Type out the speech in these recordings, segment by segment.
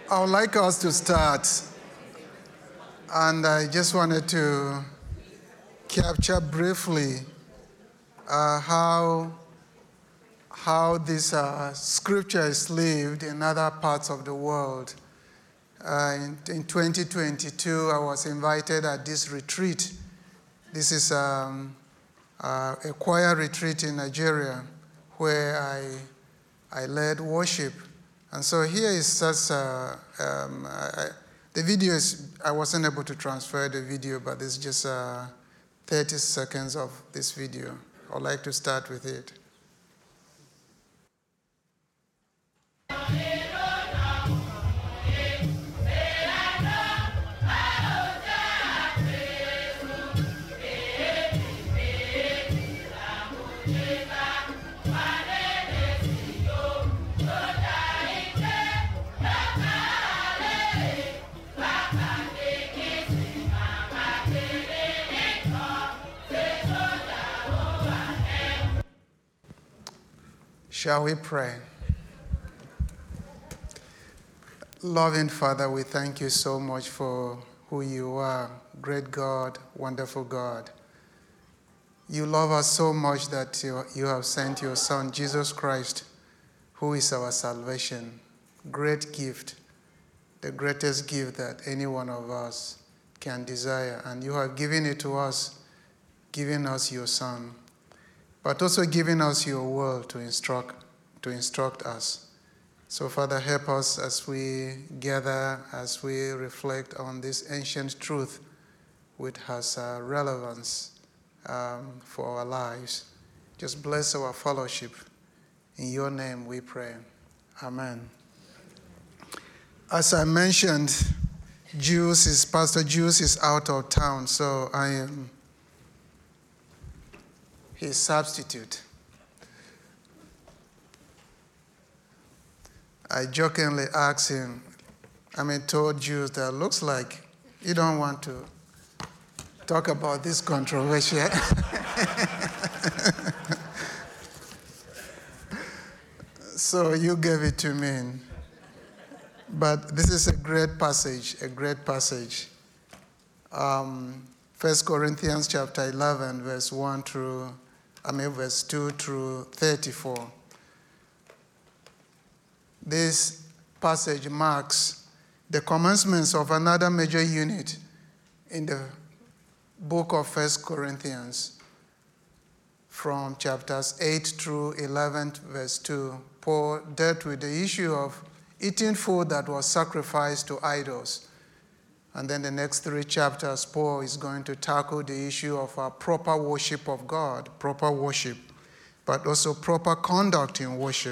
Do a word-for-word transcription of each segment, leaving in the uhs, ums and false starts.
I would like us to start, and I just wanted to capture briefly uh, how, how this uh, scripture is lived in other parts of the world. Uh, in, in twenty twenty-two, I was invited at this retreat. This is um, uh, a choir retreat in Nigeria where I, I led worship. And so here is such uh, um, I, the video is, I wasn't able to transfer the video, but it's just uh, thirty seconds of this video. I'd like to start with it. Shall we pray? Loving Father, we thank you so much for who you are, great God, wonderful God. You love us so much that you, you have sent your Son, Jesus Christ, who is our salvation. Great gift, the greatest gift that any one of us can desire. And you have given it to us, giving us your Son, but also giving us your word to instruct, to instruct us. So, Father, help us as we gather, as we reflect on this ancient truth, which has uh, relevance um, for our lives. Just bless our fellowship. In your name we pray. Amen. As I mentioned, Juice is, Pastor Juice is out of town, so I am his substitute. I jokingly asked him, I mean, told Juice that looks like you don't want to talk about this controversial. So you gave it to me. But this is a great passage, a great passage. Um, First Corinthians chapter eleven, verse one through, I mean, verse two through thirty-four. This passage marks the commencement of another major unit in the book of First Corinthians. From chapters eight through eleven, verse two, Paul dealt with the issue of eating food that was sacrificed to idols. And then the next three chapters, Paul is going to tackle the issue of our proper worship of God, proper worship, but also proper conduct in worship.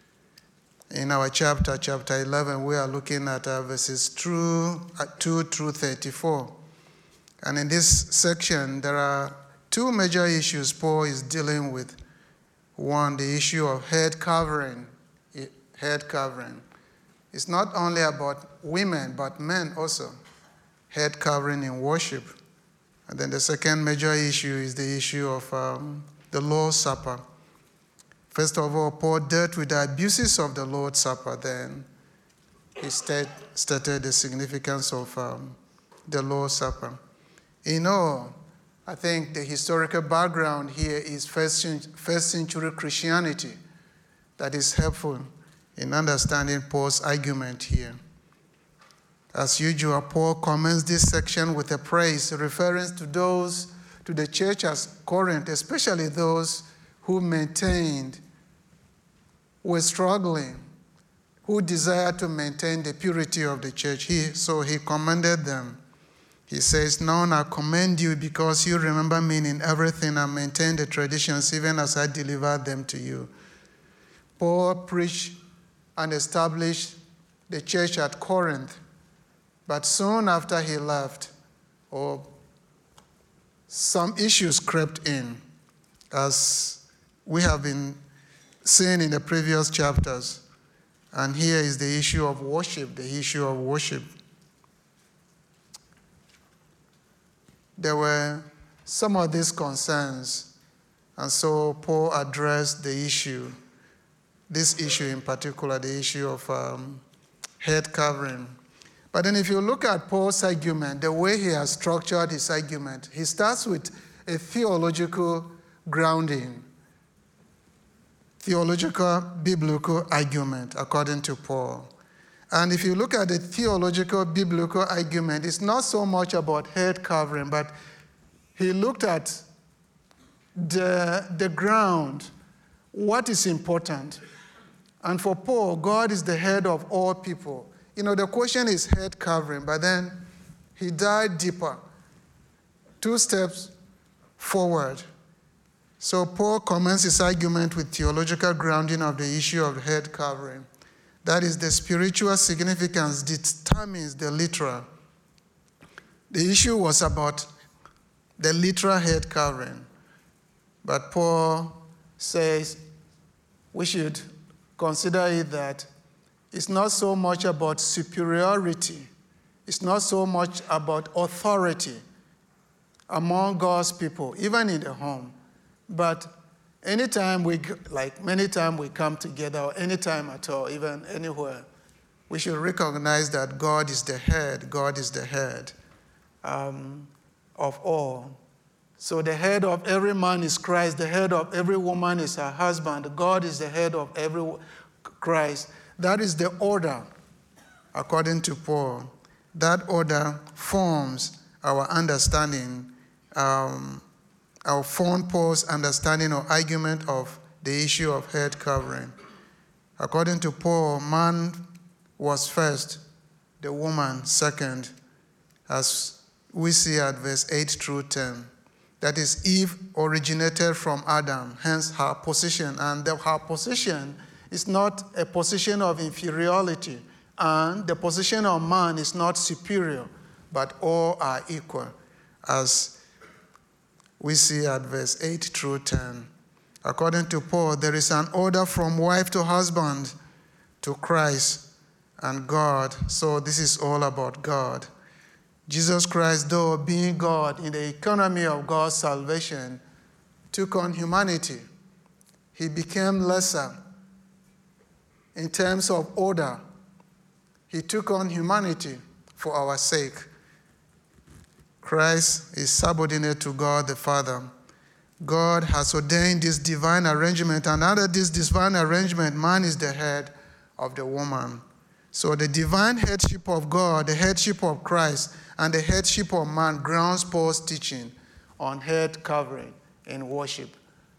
In our chapter, chapter eleven, we are looking at uh, verses two, uh, two through thirty-four. And in this section, there are two major issues Paul is dealing with. One, the issue of head covering. Head covering. It's not only about women, but men also. Head covering in worship. And then the second major issue is the issue of um, the Lord's Supper. First of all, Paul dealt with the abuses of the Lord's Supper. Then he state, stated the significance of um, the Lord's Supper. You know, I think the historical background here is first, first century Christianity that is helpful in understanding Paul's argument here. As usual, Paul comments this section with a praise, referring to those, to the church at Corinth, especially those who maintained, were struggling, who desired to maintain the purity of the church. He, so he commended them. He says, "Now I commend you because you remember me in everything and maintain the traditions even as I delivered them to you." Paul preached and established the church at Corinth. But soon after he left, or some issues crept in, as we have been seeing in the previous chapters. And here is the issue of worship, the issue of worship. There were some of these concerns, and so Paul addressed the issue, this issue in particular, the issue of um, head covering. But then if you look at Paul's argument, the way he has structured his argument, he starts with a theological grounding, theological biblical argument, according to Paul. And if you look at the theological biblical argument, it's not so much about head covering, but he looked at the, the ground, what is important. And for Paul, God is the head of all people. You know, the question is head covering, but then he died deeper, two steps forward. So Paul commences his argument with theological grounding of the issue of head covering. That is, the spiritual significance determines the literal. The issue was about the literal head covering. But Paul says we should consider it that it's not so much about superiority. It's not so much about authority among God's people, even in the home. But anytime we, like many times we come together, or anytime at all, even anywhere, we should recognize that God is the head. God is the head um, of all. So the head of every man is Christ. The head of every woman is her husband. God is the head of every Christ. That is the order, according to Paul. That order forms our understanding, um, our form Paul's understanding or argument of the issue of head covering. According to Paul, man was first, the woman second, as we see at verse eight through ten. That is, Eve originated from Adam, hence her position. And the, her position is not a position of inferiority, and the position of man is not superior, but all are equal, as we see at verse eight through ten. According to Paul, there is an order from wife to husband to Christ and God. So this is all about God. Jesus Christ, though being God in the economy of God's salvation, took on humanity. He became lesser in terms of order. He took on humanity for our sake. Christ is subordinate to God the Father. God has ordained this divine arrangement, and under this divine arrangement, man is the head of the woman. So the divine headship of God, the headship of Christ, and the headship of man grounds Paul's teaching on head covering in worship.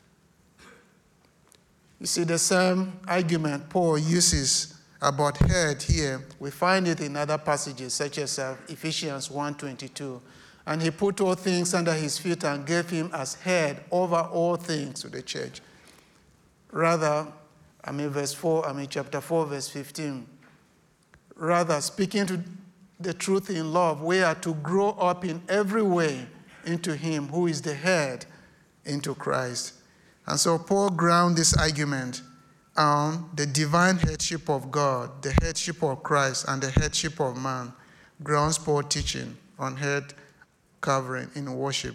You see, the same argument Paul uses about head here, we find it in other passages, such as uh, Ephesians one twenty-two. And he put all things under his feet and gave him as head over all things to the church. Rather, I mean, verse four, I mean, chapter four, verse fifteen. Rather, speaking to the truth in love, we are to grow up in every way into him who is the head, into Christ. And so Paul grounds this argument on the divine headship of God, the headship of Christ, and the headship of man. Grounds Paul's teaching on head covering in worship.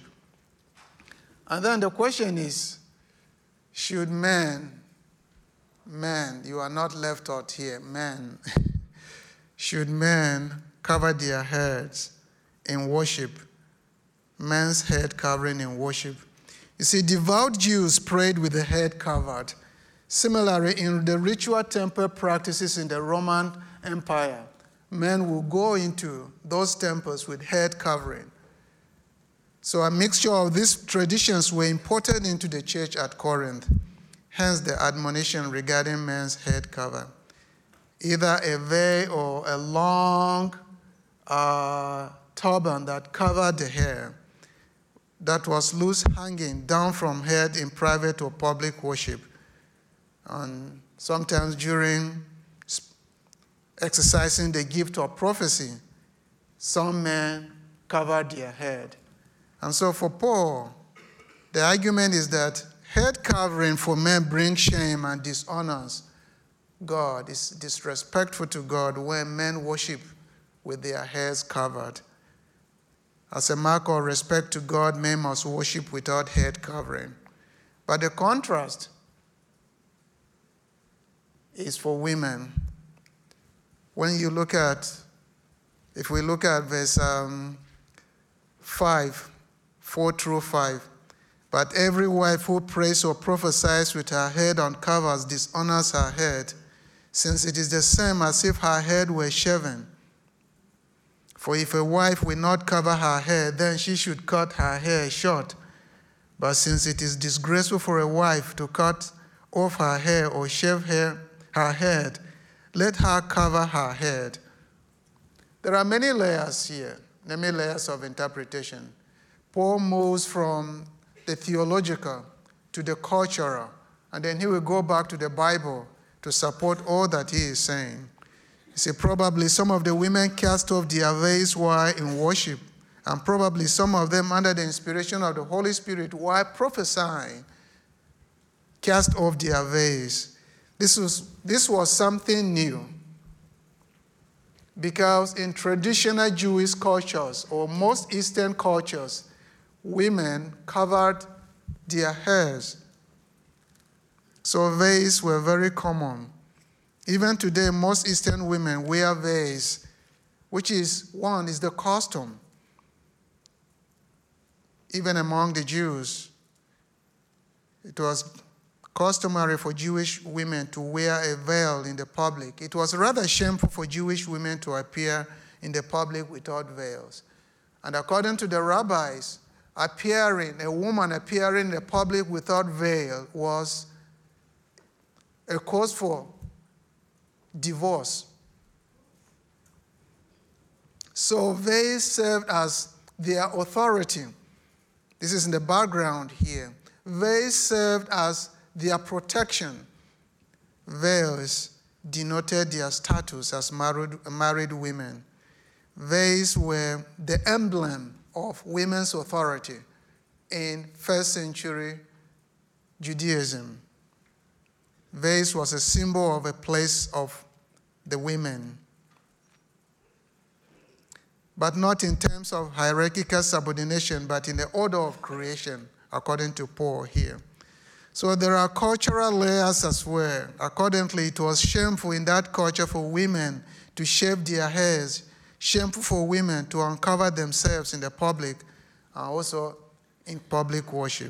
And then the question is, should men, men, you are not left out here, men, should men cover their heads in worship? Men's head covering in worship. You see, devout Jews prayed with the head covered. Similarly, in the ritual temple practices in the Roman Empire, men will go into those temples with head covering. So a mixture of these traditions were imported into the church at Corinth. Hence the admonition regarding men's head cover. Either a veil or a long uh, turban that covered the hair, that was loose hanging down from head in private or public worship. And sometimes during exercising the gift of prophecy, some men covered their head. And so for Paul, the argument is that head covering for men brings shame and dishonors God. It's disrespectful to God when men worship with their heads covered. As a mark of respect to God, men must worship without head covering. But the contrast is for women. When you look at, if we look at verse um, five, four through five, but every wife who prays or prophesies with her head uncovered dishonors her head, since it is the same as if her head were shaven. For if a wife will not cover her head, then she should cut her hair short. But since it is disgraceful for a wife to cut off her hair or shave her, her head, let her cover her head. There are many layers here, many layers of interpretation. Paul moves from the theological to the cultural, and then he will go back to the Bible to support all that he is saying. You see, probably some of the women cast off their veils while in worship, and probably some of them, under the inspiration of the Holy Spirit, while prophesying, cast off their veils. This was, this was something new, because in traditional Jewish cultures, or most Eastern cultures, women covered their hairs. So veils were very common. Even today, most Eastern women wear veils, which is, one, is the custom. Even among the Jews, it was customary for Jewish women to wear a veil in the public. It was rather shameful for Jewish women to appear in the public without veils. And according to the rabbis, appearing, a woman appearing in the public without veil was a cause for divorce. So veils served as their authority. This is in the background here. Veils served as their protection. Veils denoted their status as married, married women. Veils were the emblem of women's authority in first century Judaism. Veils was a symbol of a place of the women, but not in terms of hierarchical subordination, but in the order of creation, according to Paul here. So there are cultural layers as well. Accordingly, it was shameful in that culture for women to shave their hairs, shameful for women to uncover themselves in the public, and also in public worship.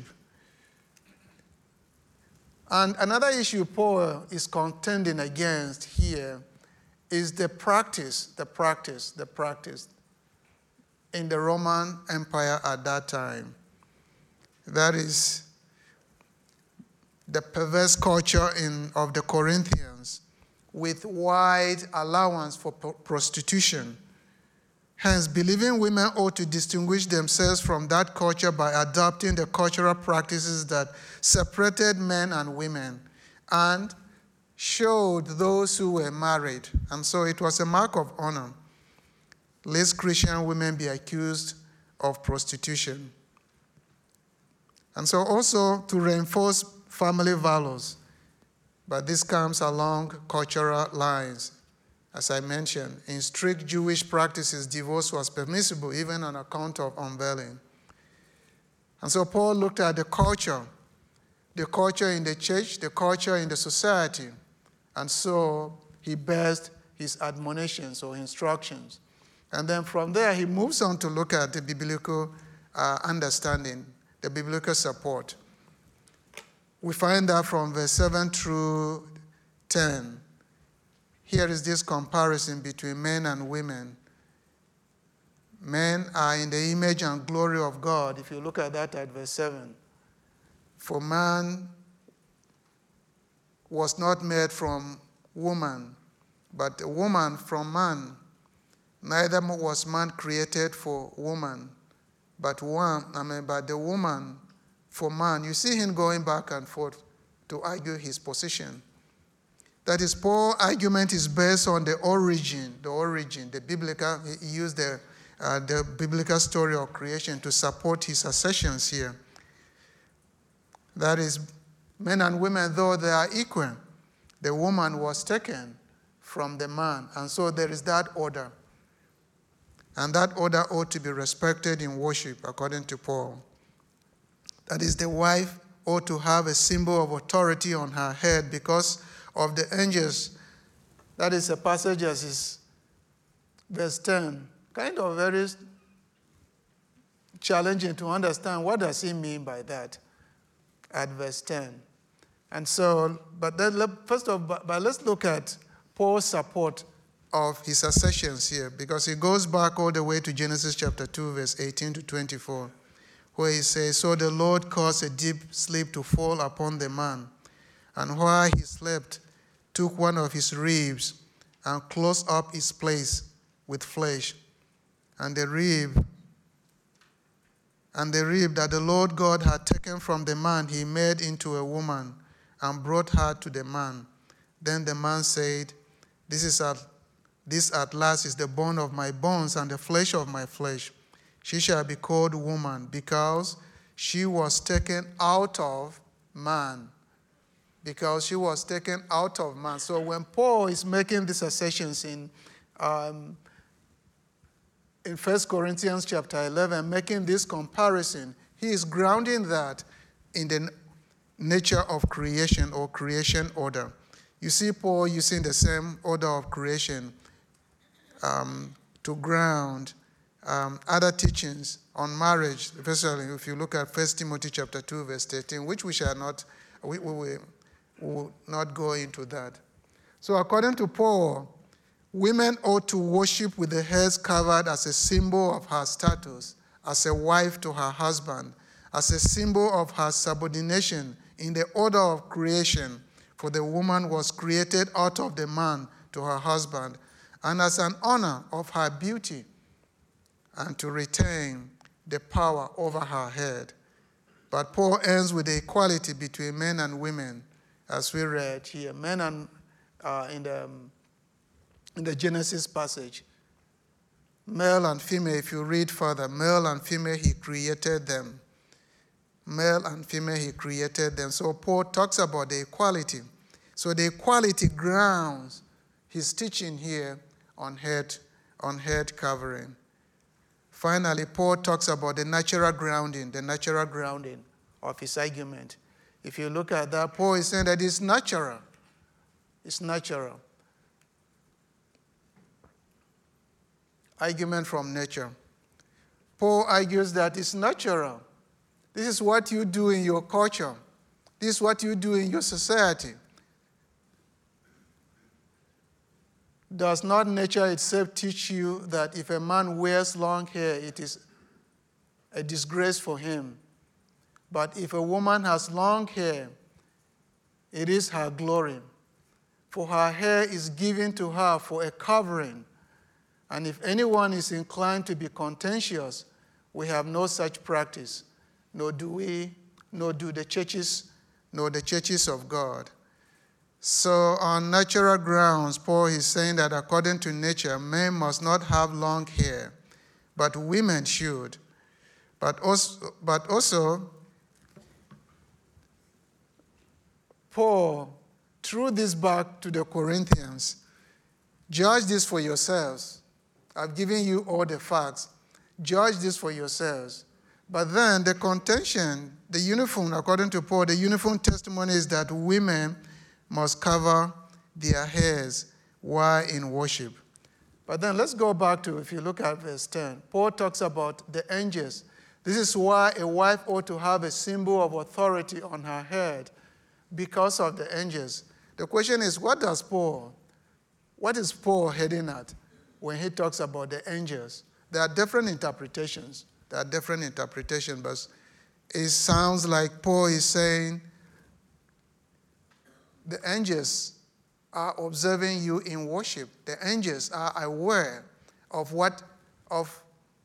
And another issue Paul is contending against here is the practice, the practice, the practice in the Roman Empire at that time. That is the perverse culture in, of the Corinthians, with wide allowance for prostitution. Hence, believing women ought to distinguish themselves from that culture by adopting the cultural practices that separated men and women and showed those who were married. And so it was a mark of honor, lest Christian women be accused of prostitution. And so also to reinforce family values, but this comes along cultural lines. As I mentioned, in strict Jewish practices, divorce was permissible even on account of unveiling. And so Paul looked at the culture, the culture in the church, the culture in the society, and so he based his admonitions or instructions. And then from there, he moves on to look at the biblical uh, understanding, the biblical support. We find that from verse seven through ten. Here is this comparison between men and women. Men are in the image and glory of God, if you look at that at verse seven. For man was not made from woman, but a woman from man. Neither was man created for woman, but one, I mean, but the woman for man. You see him going back and forth to argue his position. That is, Paul's argument is based on the origin, the origin, the biblical, he used the, uh, the biblical story of creation to support his assertions here. That is, men and women, though they are equal, the woman was taken from the man. And so there is that order. And that order ought to be respected in worship, according to Paul. That is, the wife ought to have a symbol of authority on her head because of the angels That is a passage as is verse ten. Kind of very challenging to understand what does he mean by that at verse ten. And so, but then first of all, but let's look at Paul's support of his assertions here, because he goes back all the way to Genesis chapter two, verse eighteen to twenty-four, where he says, "So the Lord caused a deep sleep to fall upon the man, and while he slept, took one of his ribs and closed up his place with flesh. And the rib, and the rib that the Lord God had taken from the man, he made into a woman and brought her to the man. Then the man said, This is at, this at last is the bone of my bones and the flesh of my flesh. She shall be called woman, because she was taken out of man." Because she was taken out of man. So when Paul is making these assertions in um, in First Corinthians chapter eleven, making this comparison, he is grounding that in the nature of creation or creation order. You see Paul using the same order of creation um, to ground um, other teachings on marriage, especially if you look at First Timothy chapter two, verse thirteen, which we shall not, we, we will We will not go into that. So according to Paul, women ought to worship with the heads covered as a symbol of her status, as a wife to her husband, as a symbol of her subordination in the order of creation, for the woman was created out of the man to her husband, and as an honor of her beauty, and to retain the power over her head. But Paul ends with the equality between men and women, as we read here, men and uh, in the um, in the Genesis passage, male and female. If you read further, male and female, he created them. Male and female, he created them. So Paul talks about the equality. So the equality grounds his teaching here on head on head covering. Finally, Paul talks about the natural grounding, the natural grounding of his argument. If you look at that, Paul is saying that it's natural. It's natural. Argument from nature. Paul argues that it's natural. This is what you do in your culture. This is what you do in your society. Does not nature itself teach you that if a man wears long hair, it is a disgrace for him? But if a woman has long hair, it is her glory. For her hair is given to her for a covering. And if anyone is inclined to be contentious, we have no such practice, nor do we, nor do the churches, nor the churches of God. So on natural grounds, Paul is saying that according to nature, men must not have long hair, but women should. But also, but also Paul threw this back to the Corinthians. Judge this for yourselves. I've given you all the facts. Judge this for yourselves. But then the contention, the uniform, according to Paul, the uniform testimony is that women must cover their hairs while in worship. But then let's go back to, if you look at verse ten, Paul talks about the angels. This is why a wife ought to have a symbol of authority on her head, because of the angels. The question is, what does Paul, what is Paul heading at when he talks about the angels? There are different interpretations. There are different interpretations, but it sounds like Paul is saying the angels are observing you in worship. The angels are aware of what, of,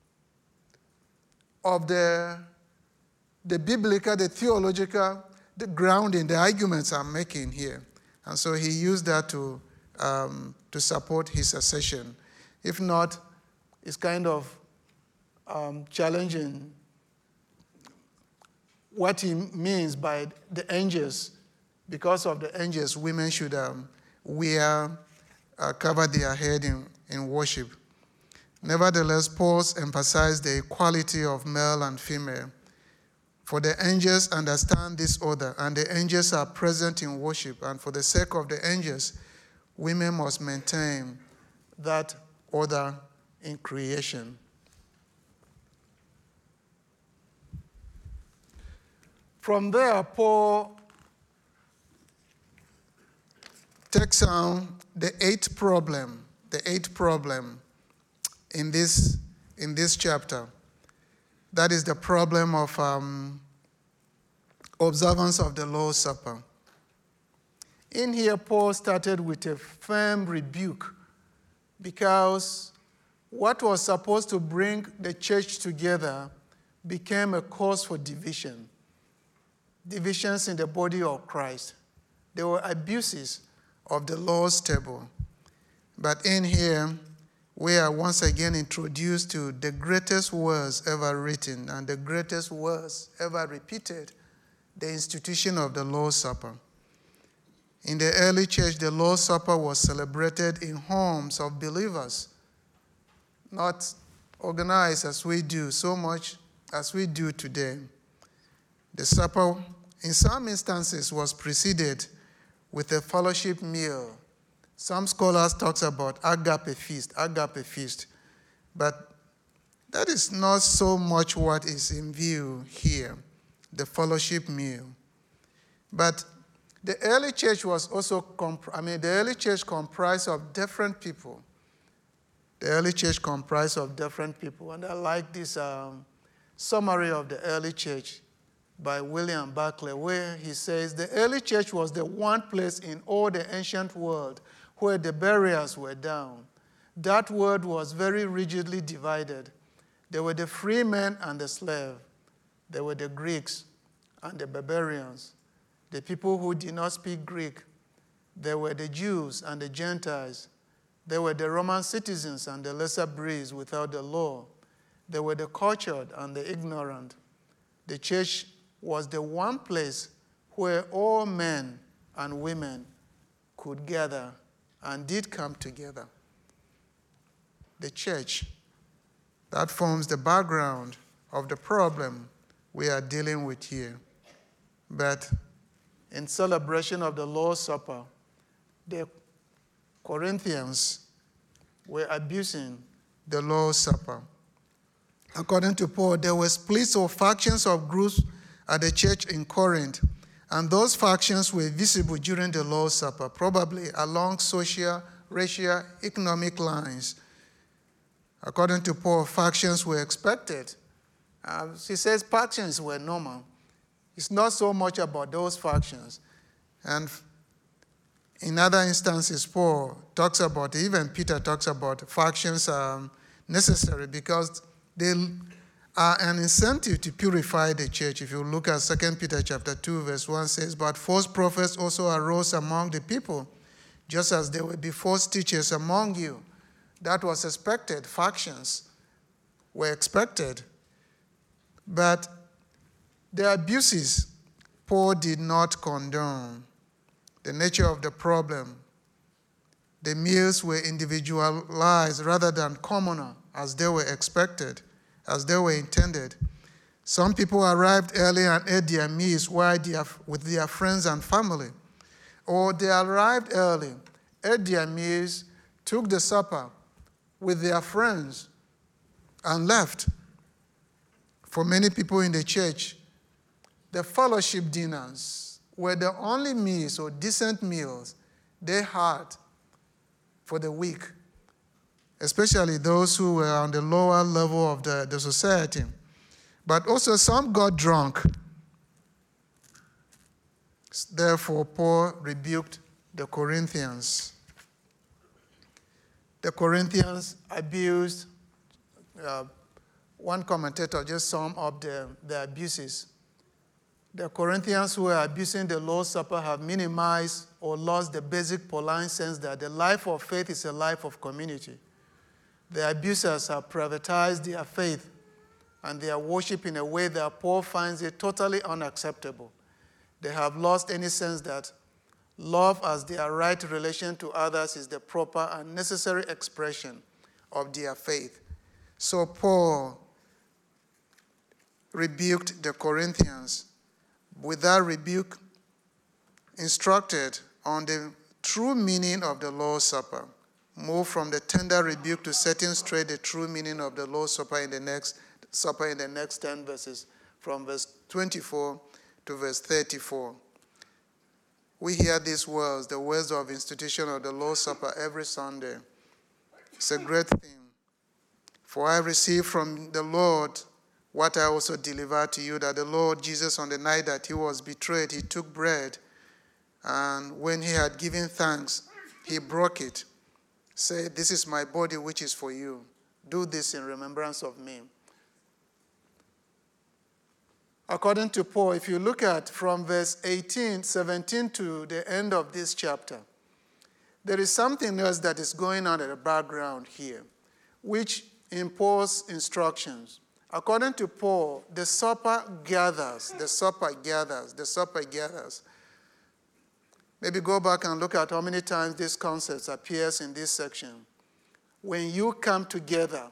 of the, the biblical, the theological, the grounding, the arguments I'm making here. And so he used that to, um, to support his assertion. If not, it's kind of um, challenging what he means by the angels. Because of the angels, women should um, wear, uh, cover their head in, in worship. Nevertheless, Paul emphasized the equality of male and female. For the angels understand this order, and the angels are present in worship. And for the sake of the angels, women must maintain that order in creation. From there, Paul takes on the eighth problem, the eighth problem in this, in this chapter. That is the problem of um, observance of the Lord's Supper. In here, Paul started with a firm rebuke because what was supposed to bring the church together became a cause for division. Divisions in the body of Christ. There were abuses of the Lord's table. But in here, we are once again introduced to the greatest words ever written and the greatest words ever repeated, the institution of the Lord's Supper. In the early church, the Lord's Supper was celebrated in homes of believers, not organized as we do, so much as we do today. The supper, in some instances, was preceded with a fellowship meal. Some scholars talk about agape feast, agape feast. But that is not so much what is in view here, the fellowship meal. But the early church was also, comp- I mean, the early church comprised of different people. The early church comprised of different people. And I like this um, summary of the early church by William Barclay, where he says, the early church was the one place in all the ancient world where the barriers were down. That world was very rigidly divided. There were the free men and the slave. There were the Greeks and the barbarians, the people who did not speak Greek. There were the Jews and the Gentiles. There were the Roman citizens and the lesser breeds without the law. There were the cultured and the ignorant. The church was the one place where all men and women could gather and did come together. The church, that forms the background of the problem we are dealing with here. But in celebration of the Lord's Supper, the Corinthians were abusing the Lord's Supper. According to Paul, there were splits or factions of groups at the church in Corinth, and those factions were visible during the Lord's Supper, probably along social, racial, economic lines. According to Paul, factions were expected. Uh, he says factions were normal. It's not so much about those factions. And in other instances, Paul talks about, even Peter talks about factions are necessary because they are an incentive to purify the church. If you look at Second Peter chapter two, verse one says, but false prophets also arose among the people, just as there will be false teachers among you. That was expected. Factions were expected. But the abuses Paul did not condone. The nature of the problem. The meals were individualized rather than communal as they were expected, as they were intended. Some people arrived early and ate their meals while they are with their friends and family. Or they arrived early, ate their meals, took the supper with their friends, and left. For many people in the church, the fellowship dinners were the only meals or decent meals they had for the week, especially those who were on the lower level of the, the society. But also some got drunk. Therefore, Paul rebuked the Corinthians. The Corinthians abused, uh, one commentator just summed up the, the abuses. The Corinthians who were abusing the Lord's Supper have minimized or lost the basic Pauline sense that the life of faith is a life of community. The abusers have privatized their faith and their worship in a way that Paul finds it totally unacceptable. They have lost any sense that love as their right relation to others is the proper and necessary expression of their faith. So Paul rebuked the Corinthians. With that rebuke, instructed on the true meaning of the Lord's Supper. Move from the tender rebuke to setting straight the true meaning of the Lord's Supper in the next supper in the next ten verses, from verse twenty-four to verse thirty-four. We hear these words, the words of institution of the Lord's Supper every Sunday. It's a great thing. For I received from the Lord what I also delivered to you, that the Lord Jesus, on the night that he was betrayed, he took bread, and when he had given thanks, he broke it, said, "This is my body which is for you. Do this in remembrance of me." According to Paul, if you look at from verse eighteen, seventeen to the end of this chapter, there is something else that is going on in the background here, which in Paul's instructions. According to Paul, the supper gathers, the supper gathers, the supper gathers. Maybe go back and look at how many times this concept appears in this section. When you come together,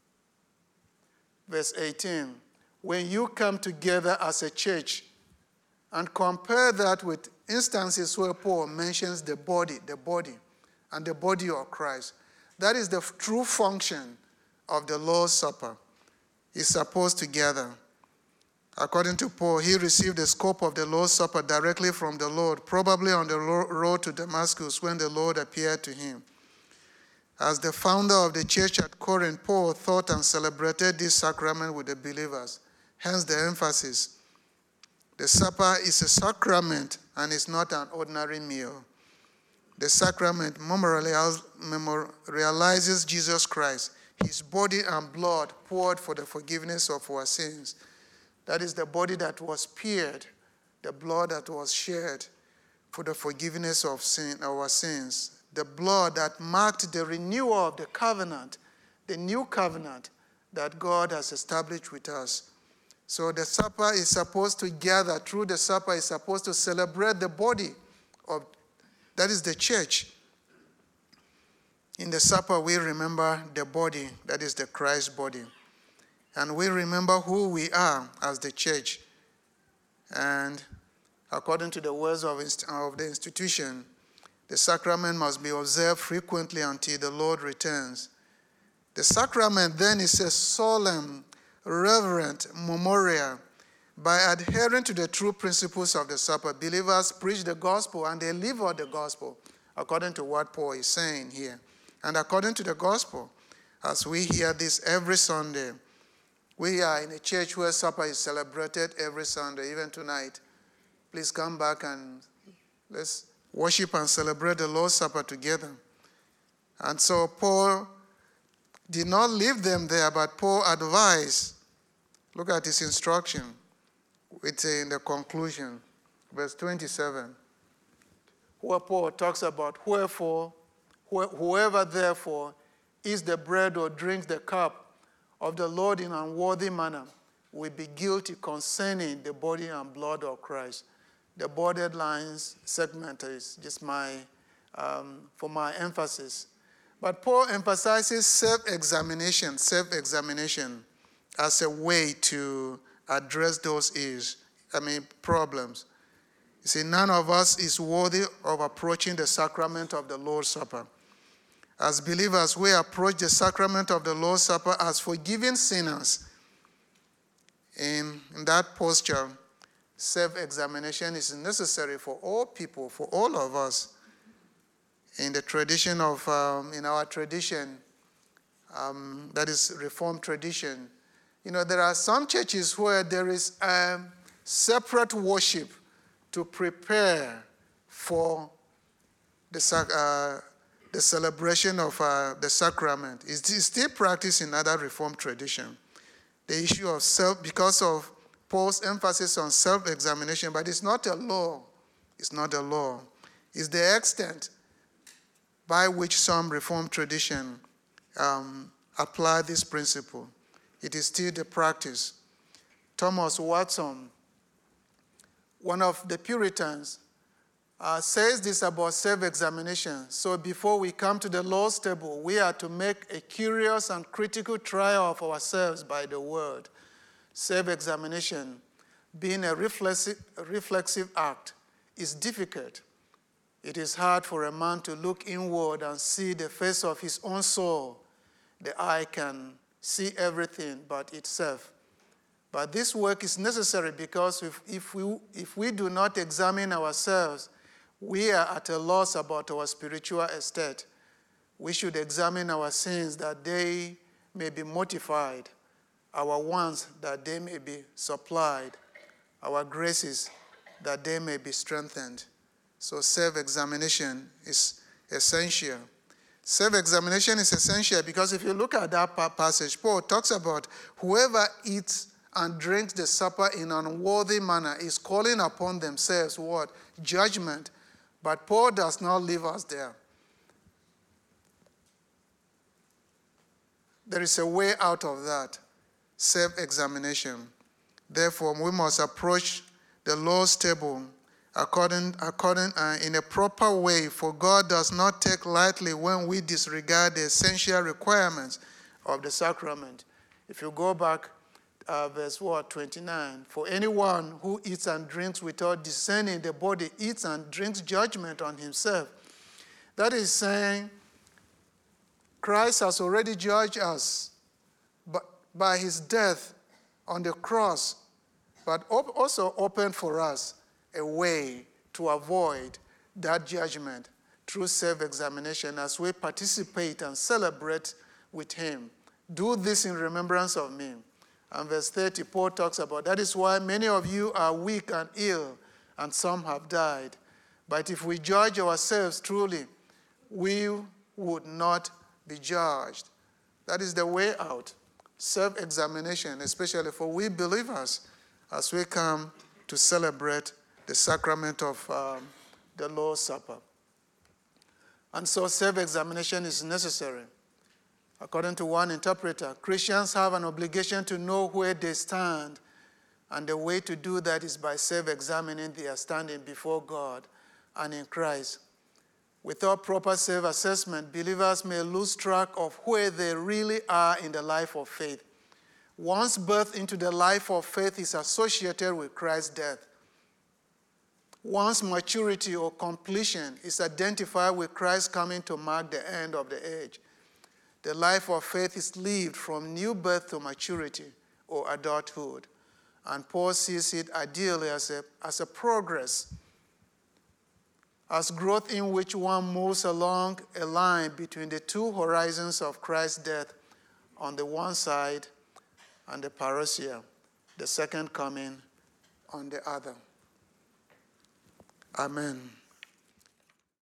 verse eighteen, when you come together as a church, and compare that with instances where Paul mentions the body, the body, and the body of Christ. That is the true function of the Lord's Supper. Is supposed to gather. According to Paul, he received the scope of the Lord's Supper directly from the Lord, probably on the road to Damascus when the Lord appeared to him. As the founder of the church at Corinth, Paul thought and celebrated this sacrament with the believers. Hence the emphasis. The supper is a sacrament and is not an ordinary meal. The sacrament memorializes Jesus Christ, his body and blood poured for the forgiveness of our sins. That is the body that was pierced, the blood that was shed for the forgiveness of sin, our sins. The blood that marked the renewal of the covenant, the new covenant that God has established with us. So the supper is supposed to gather, through the supper is supposed to celebrate the body of, that is the church. In the supper, we remember the body, that is the Christ body. And we remember who we are as the church. And according to the words of, of the institution, the sacrament must be observed frequently until the Lord returns. The sacrament then is a solemn, reverent memorial. By adhering to the true principles of the supper, believers preach the gospel and they live out the gospel, according to what Paul is saying here. And according to the gospel, as we hear this every Sunday, we are in a church where supper is celebrated every Sunday, even tonight. Please come back and let's worship and celebrate the Lord's Supper together. And so Paul did not leave them there, but Paul advised. Look at his instruction. It's in the conclusion, verse twenty-seven, where Paul talks about, wherefore, whoever therefore eats the bread or drinks the cup of the Lord in an unworthy manner will be guilty concerning the body and blood of Christ. The bordered lines segment is just my, um, for my emphasis. But Paul emphasizes self-examination, self-examination as a way to address those issues, I mean, problems. You see, none of us is worthy of approaching the sacrament of the Lord's Supper. As believers, we approach the sacrament of the Lord's Supper as forgiving sinners. In, in that posture, self-examination is necessary for all people, for all of us. In the tradition of, um, in our tradition, um, that is Reformed tradition, you know, there are some churches where there is a separate worship to prepare for the, uh, the celebration of uh, the sacrament. It's still practiced in other Reformed tradition. The issue of self, because of Paul's emphasis on self-examination, but it's not a law. It's not a law. It's the extent by which some Reformed tradition um, apply this principle. It is still the practice. Thomas Watson, one of the Puritans, uh, says this about self-examination. So before we come to the Lord's table, we are to make a curious and critical trial of ourselves by the word. Self-examination, being a reflexive, a reflexive act, is difficult. It is hard for a man to look inward and see the face of his own soul. The eye can see everything but itself. But this work is necessary because if, if, we, if we do not examine ourselves, we are at a loss about our spiritual estate. We should examine our sins that they may be mortified, our wants that they may be supplied, our graces that they may be strengthened. So self-examination is essential. Self-examination is essential because if you look at that passage, Paul talks about whoever eats and drinks the supper in an unworthy manner is calling upon themselves what? Judgment. But Paul does not leave us there. There is a way out of that, self-examination. Therefore, we must approach the Lord's table according, according uh, in a proper way, for God does not take lightly when we disregard the essential requirements of the sacrament. If you go back, uh, verse what, twenty-nine, for anyone who eats and drinks without discerning the body eats and drinks judgment on himself. That is saying, Christ has already judged us by his death on the cross, but also opened for us a way to avoid that judgment through self-examination as we participate and celebrate with him. Do this in remembrance of me. And verse thirty, Paul talks about, that is why many of you are weak and ill, and some have died. But if we judge ourselves truly, we would not be judged. That is the way out. Self-examination, especially for we believers, as we come to celebrate the sacrament of um, the Lord's Supper. And so self-examination is necessary. According to one interpreter, Christians have an obligation to know where they stand, and the way to do that is by self-examining their standing before God and in Christ. Without proper self-assessment, believers may lose track of where they really are in the life of faith. One's birth into the life of faith is associated with Christ's death. One's maturity or completion is identified with Christ coming to mark the end of the age. The life of faith is lived from new birth to maturity or adulthood. And Paul sees it ideally as a, as a progress, as growth in which one moves along a line between the two horizons of Christ's death on the one side and the parousia, the second coming, on the other. Amen.